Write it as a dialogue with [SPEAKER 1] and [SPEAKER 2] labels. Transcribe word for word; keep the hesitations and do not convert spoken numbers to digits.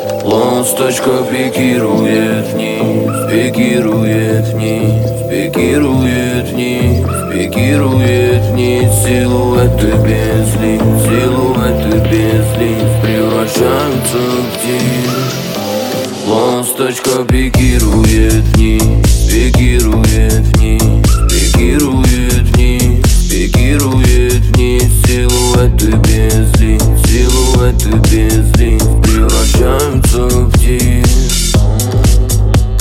[SPEAKER 1] Ласточка пикирует вниз, пикирует вниз, пикирует вниз, пикирует вниз. Силуэты без лиц, силуэты без лиц превращаются в тень. Ласточка пикирует вниз, пикирует вниз, пикирует вниз, пикирует вниз.